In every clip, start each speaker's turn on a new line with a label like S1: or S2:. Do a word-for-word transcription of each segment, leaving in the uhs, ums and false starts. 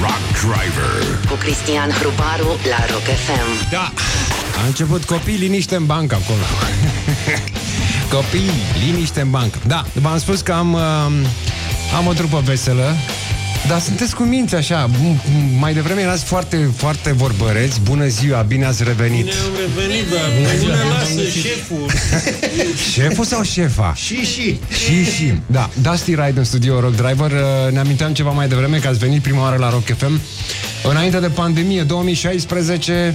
S1: Rock Driver
S2: cu Cristian Hrubaru la Rock F M.
S3: Da, a început copii, liniște în bancă acolo. Copii, liniște în bancă. Da, v-am spus că am, am o trupă veselă. Dar sunteți cu minți așa. Mai devreme erați foarte, foarte vorbăreți. Bună ziua, bine ați revenit.
S4: Bine am revenit, dar bună lasă șeful.
S3: Șeful sau șefa?
S4: Și, și
S3: Și, și, da, Dusty Ride în studio Rock Driver. Ne aminteam ceva mai devreme că ați venit prima oară la Rock F M înainte de pandemie, două mii șaisprezece.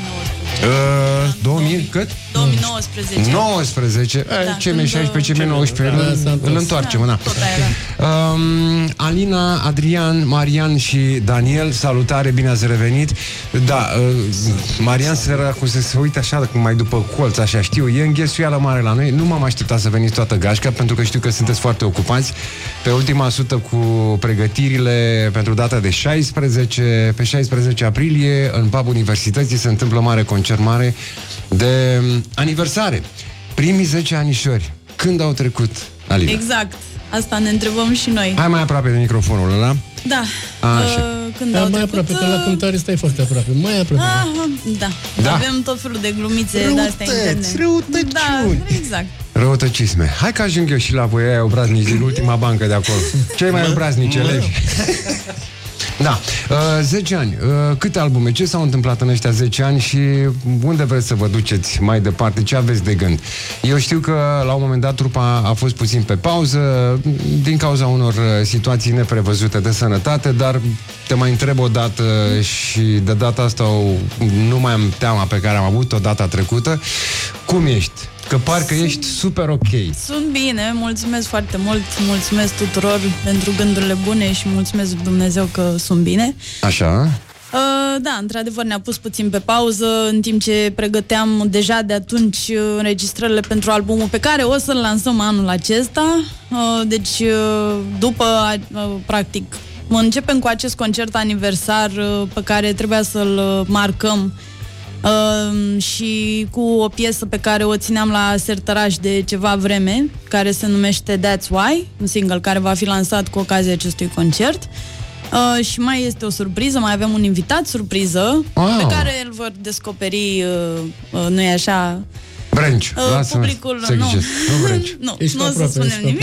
S3: Uh, două mii, cât?
S5: două mii nouăsprezece.
S3: nouăsprezece.
S5: Da,
S3: eh, ce mi șaisprezece, ce mi nouăsprezece,
S4: da,
S3: îl, îl întoarcem, da.
S5: Tot aia, da.
S3: Um, Alina, Adrian, Marian și Daniel, salutare, bine ați revenit. Da, uh, Marian săracu se, se uită așa cum mai după colț, așa, știu, e înghesuială mare la noi. Nu m-am așteptat să veniți toată gașca, pentru că știu că sunteți foarte ocupați. Pe ultima sută cu pregătirile pentru data de șaisprezece, pe șaisprezece aprilie, în pub Universității se întâmplă mare concert mare de aniversare. Primii zece anișori. Când au trecut, Alina?
S5: Exact. Asta ne întrebăm și noi.
S3: Hai mai aproape de microfonul ăla.
S5: Da.
S3: Așa.
S5: Uh, când
S4: da,
S5: au
S4: mai
S5: trecut,
S4: aproape, că la cântare stai foarte aproape. Mai aproape.
S5: Ah, da.
S3: Da.
S5: Avem tot felul de glumițe de-astea interne.
S3: răutăciuni.
S5: Da, exact.
S3: Răutăcisme. Hai că ajung eu și la voi aia obraznici din ultima bancă de acolo. Cei mai obraznici elevi. Da, uh, zece ani. Uh, câte albume? Ce s-au întâmplat în ăștia zece ani și unde vreți să vă duceți mai departe? Ce aveți de gând? Eu știu că la un moment dat trupa a fost puțin pe pauză din cauza unor situații neprevăzute de sănătate, dar te mai întreb o dată și de data asta nu mai am teama pe care am avut-o data trecută. Cum ești? Că parcă sunt, ești super ok.
S5: Sunt bine, mulțumesc foarte mult. Mulțumesc tuturor pentru gândurile bune și mulțumesc Dumnezeu că sunt bine.
S3: Așa?
S5: Uh, da, într-adevăr ne-a pus puțin pe pauză în timp ce pregăteam deja de atunci înregistrările pentru albumul pe care o să-l lansăm anul acesta. Uh, deci uh, după uh, practic începem cu acest concert aniversar uh, pe care trebuia să-l marcăm Uh, și cu o piesă pe care o țineam la sertăraș de ceva vreme, care se numește That's Why, un single care va fi lansat cu ocazia acestui concert. Uh, și mai este o surpriză, mai avem un invitat surpriză, wow, pe care îl vor descoperi, uh, uh, nu-i așa?
S3: Brenci,
S5: uh, publicul,
S3: să
S5: nu,
S3: nu, Brenci.
S5: nu, nu o să spunem nimic.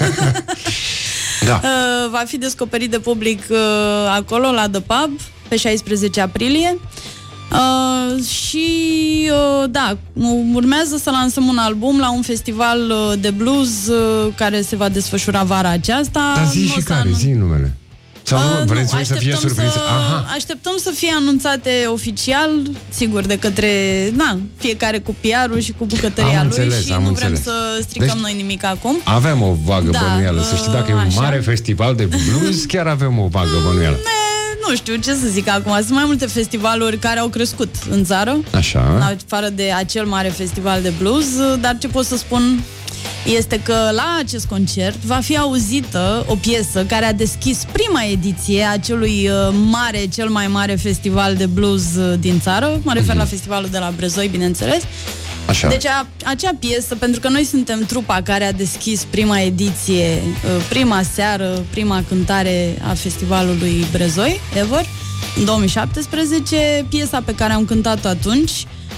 S3: Da.
S5: Uh, va fi descoperit de public uh, acolo, la The Pub, pe șaisprezece aprilie. Uh, și uh, da, urmează să lansăm un album la un festival uh, de blues uh, care se va desfășura vara aceasta.
S3: Dar zi și care, zi numele. Sau
S5: uh,
S3: nu, vreți
S5: nu,
S3: să fie surpriză?
S5: Să,
S3: Aha.
S5: așteptăm să fie anunțate oficial, sigur, de către na, fiecare cu P R-ul și cu bucătăria
S3: am
S5: lui
S3: înțeles,
S5: și
S3: am
S5: nu
S3: înțeles.
S5: vrem să stricăm
S3: deci,
S5: noi nimic acum.
S3: Avem o vagă
S5: da,
S3: bănuială, să știi, dacă e un
S5: așa.
S3: mare festival de blues, chiar avem o vagă bănuială.
S5: Nu știu ce să zic acum. Sunt mai multe festivaluri care au crescut în țară,
S3: așa,
S5: în afară de acel mare festival de blues, dar ce pot să spun este că la acest concert va fi auzită o piesă care a deschis prima ediție a acelui mare, cel mai mare festival de blues din țară. Mă refer mm-hmm. la festivalul de la Brezoi, bineînțeles.
S3: Așa.
S5: Deci a, acea piesă, pentru că noi suntem trupa care a deschis prima ediție, prima seară, prima cântare a festivalului Brezoi, ever, în două mii șaptesprezece, piesa pe care am cântat-o atunci,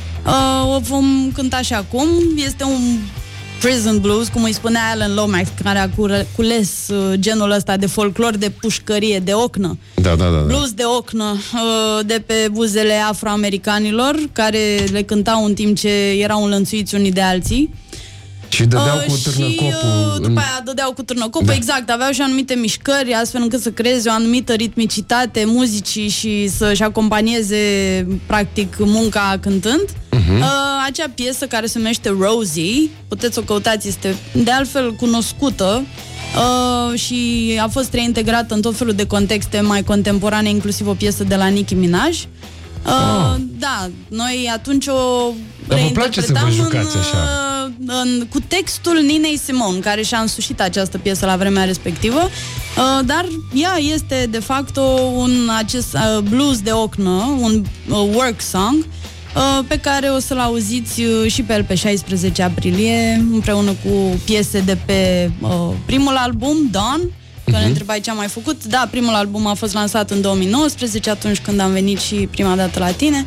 S5: uh, o vom cânta și acum. Este un prison blues, cum îi spunea Alan Lomax, care a cules uh, genul ăsta de folclor, de pușcărie, de ocnă.
S3: Da, da, da, da.
S5: Blues de ocnă, uh, de pe buzele afroamericanilor, care le cântau în timp ce erau înlănțuiți unii de alții.
S3: Și dădeau
S5: uh,
S3: cu târnăcopul.
S5: Și uh, după
S3: în...
S5: aia dădeau cu târnăcopul,
S3: da.
S5: exact. Aveau și anumite mișcări, astfel încât să creeze o anumită ritmicitate muzicii și să-și acompanieze, practic, munca cântând. Uh-huh. Uh, acea piesă care se numește Rosie, puteți să o căutați, este de altfel cunoscută uh, și a fost reintegrată în tot felul de contexte mai contemporane, inclusiv o piesă de la Nicki Minaj. Uh, oh. Da, noi atunci o reinterpretam în, așa. În, cu textul Ninei Simone, care și-a însușit această piesă la vremea respectivă, uh, dar ea este de fapt un acest uh, blues de ocnă, un uh, work song, uh, pe care o să-l auziți uh, și pe el pe șaisprezece aprilie, împreună cu piese de pe uh, primul album, Dawn, că uh-huh. ne întrebai ce am mai făcut. Da, primul album a fost lansat în două mii nouăsprezece, atunci când am venit și prima dată la tine.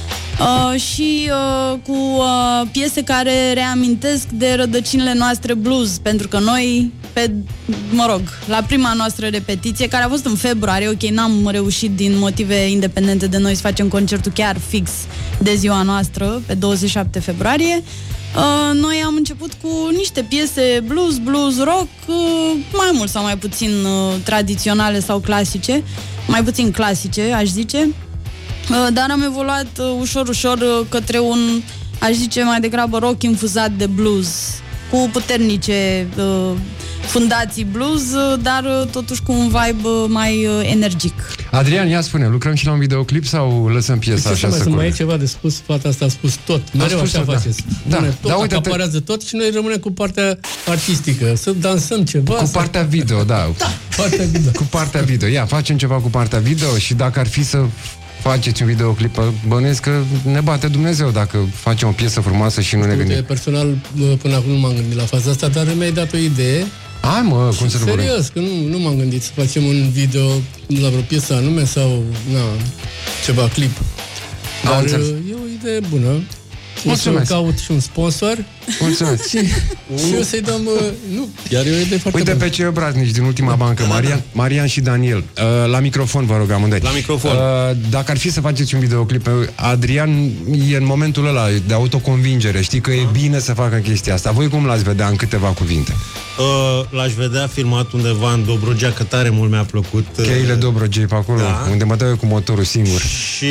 S5: Uh, și uh, cu uh, piese care reamintesc de rădăcinile noastre blues, pentru că noi, pe, mă rog, la prima noastră repetiție, care a fost în februarie, ok, n-am reușit din motive independente de noi să facem concertul chiar fix de ziua noastră, pe douăzeci și șapte februarie, uh, noi am început cu niște piese blues, blues, rock, uh, mai mult sau mai puțin uh, tradiționale sau clasice, mai puțin clasice, aș zice. Dar am evoluat uh, ușor, ușor uh, către un, aș zice, mai degrabă rock infuzat de blues, cu puternice uh, fundații blues, uh, dar uh, totuși cu un vibe uh, mai uh, energic.
S3: Adrian, ia spune, lucrăm și la un videoclip sau lăsăm piesa așa să
S4: curge? Mai e ceva de spus, fata asta a spus tot. Mereu așa
S3: tot,
S4: faceți.
S3: Da.
S4: Bune, tot,
S3: da, uite,
S4: acaparează tot și noi rămânem cu partea artistică. Să dansăm ceva.
S3: Cu
S4: să...
S3: partea video, da.
S4: Da, partea video.
S3: Cu partea video. Ia, facem ceva cu partea video și dacă ar fi să faceți un videoclip, bănuiesc că ne bate Dumnezeu dacă facem o piesă frumoasă și nu ne gândim.
S4: Personal, până acum nu m-am gândit la faza asta, dar mi-ai dat o idee.
S3: Hai mă, cum să nu
S4: serios, că nu, nu m-am gândit să facem un video la vreo piesă anume sau na, ceva clip. Dar e o idee bună.
S3: Mulțumesc.
S4: Să caut și un sponsor.
S3: Mulțumesc.
S4: și, și eu să-i dăm... Nu, iar e o idee foarte
S3: Uite
S4: bună.
S3: pe cei obraznici din ultima bancă, Marian, Marian și Daniel. Uh, la microfon, vă rog, amândoi.
S1: La microfon.
S3: Uh, dacă ar fi să faceți un videoclip, Adrian e în momentul ăla de autoconvingere. Știi că e bine să facă chestia asta. Voi cum l-ați vedea în câteva cuvinte?
S1: Uh, l-aș vedea filmat undeva în Dobrogea, că tare mult mi-a plăcut. Uh,
S3: Cheile Dobrogei pe acolo,
S1: da.
S3: unde mă dau eu cu motorul singur.
S1: Și...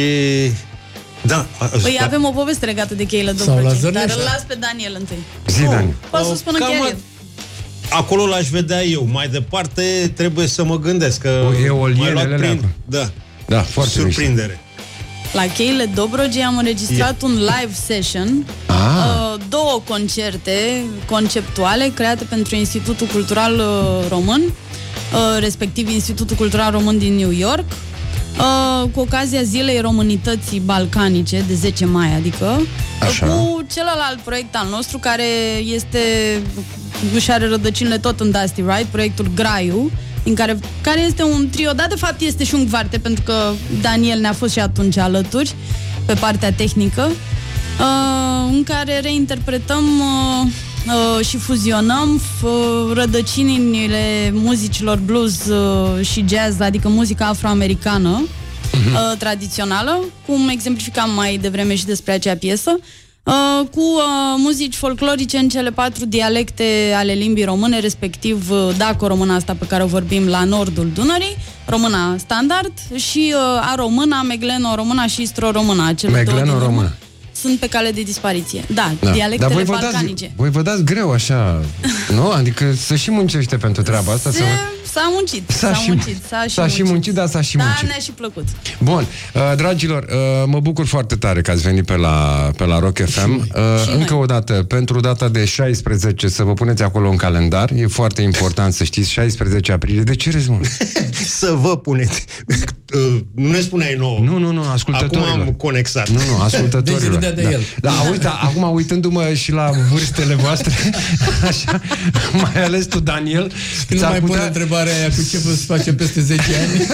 S1: Da.
S5: Păi
S1: da.
S5: avem o poveste legată de cheile Dobrogei, dar îl las pe Daniel întâi.
S3: Zi, Dani.
S5: Poate să spună chiar el.
S1: Acolo l-aș vedea eu. Mai departe trebuie să mă gândesc că
S3: O, e o
S1: m-ai luat
S3: lienele
S1: prin...
S3: leapă.
S1: Da.
S3: Da, foarte
S1: surprindere.
S5: La cheile Dobrogei am înregistrat yeah. un live session,
S3: ah.
S5: uh, două concerte conceptuale create pentru Institutul Cultural uh, Român, uh, respectiv Institutul Cultural Român din New York, uh, cu ocazia Zilei Românității Balcanice de zece mai, adică
S3: Așa.
S5: cu celălalt proiect al nostru care este, își are rădăcinile tot în Dusty Ride, proiectul Graiu, în care, care este un trio, dar de fapt este și un quarte, pentru că Daniel ne-a fost și atunci alături pe partea tehnică, uh, în care reinterpretăm uh, uh, și fuzionăm uh, rădăcinile muzicilor blues uh, și jazz, adică muzica afroamericană uh, tradițională, cum exemplificam mai devreme și despre acea piesă, Uh, cu uh, muzici folclorice în cele patru dialecte ale limbii române, respectiv uh, daco-româna asta pe care o vorbim la nordul Dunării, româna standard și uh, a româna, megleno-româna și istro-româna.
S3: Megleno-româna.
S5: Sunt pe cale de dispariție. Da,
S3: da.
S5: dialectele
S3: Dar voi
S5: balcanice.
S3: Dați, voi vă dați greu așa, nu? Adică să și muncește pentru treaba asta.
S5: Se...
S3: Să vă...
S5: S-a muncit,
S3: s-a,
S5: s-a
S3: și,
S5: muncit, s-a și,
S3: s-a muncit. și muncit, dar s-a și
S5: da,
S3: muncit.
S5: Da, ne-a și plăcut.
S3: Bun, uh, dragilor, uh, mă bucur foarte tare că ați venit pe la, pe la Rock F M. Uh, încă o dată, pentru data de șaisprezece, să vă puneți acolo în calendar. E foarte important să știți, șaisprezece aprilie. De ce râzi, mă?
S1: Să vă puneți. Uh, nu ne spuneai nouă.
S3: Nu, nu, nu, ascultătorilor.
S1: Acum am conexat.
S3: Nu, nu, ascultătorilor.
S4: Deci de
S3: da.
S4: el.
S3: Da, uite, acum uitându-mă și la vârstele voastre, așa, mai ales tu, Daniel,
S4: când nu mai putea... pune întrebarea aia cu ce să face peste zece ani.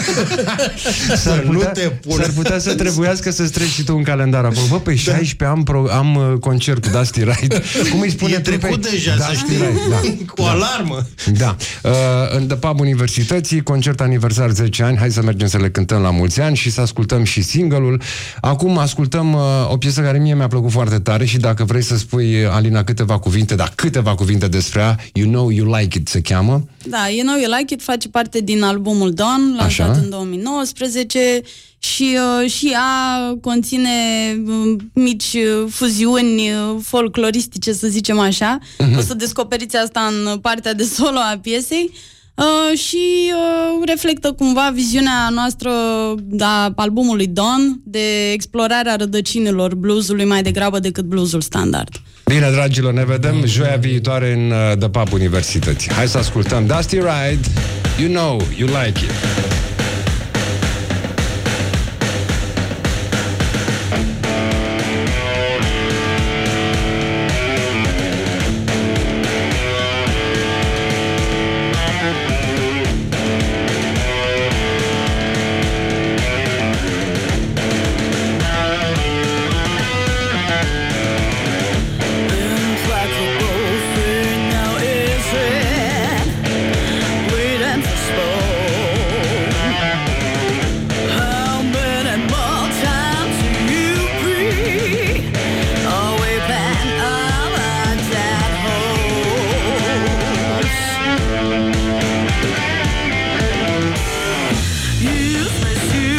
S3: S-ar putea, nu te pune. S-ar putea să trebuiască să-ți treci și tu un calendar acolo. Bă, pe șaisprezece am, pro, am uh, concert cu Dusty Ride. Cum îi spune?
S1: E trecut deja,
S3: Dusty
S1: să știi.
S3: Ride, da.
S1: Cu
S3: da.
S1: alarmă.
S3: Da. Uh, în The Pub Universității, concert aniversar zece ani. Hai să mergem să le cântăm la mulți ani și să ascultăm și single-ul. Acum ascultăm uh, o piesă care mie mi-a plăcut foarte tare și dacă vrei să spui, Alina, câteva cuvinte, dar câteva cuvinte despre ea, You Know You Like It se cheamă.
S5: Da, You Know You Like It face parte din albumul Dawn, lansat Așa. în două mii nouăsprezece și, uh, și ea conține uh, mici uh, fuziuni uh, folcloristice, să zicem așa. Uh-huh. O să descoperiți asta în partea de solo a piesei. Uh, și uh, reflectă cumva viziunea noastră a albumului Dawn de explorarea rădăcinilor bluesului mai degrabă decât bluesul standard.
S3: Bine, dragilor, ne vedem joia viitoare în uh, The Pub Universității. Hai să ascultăm Dusty Ride, You Know You Like It.
S6: dessus.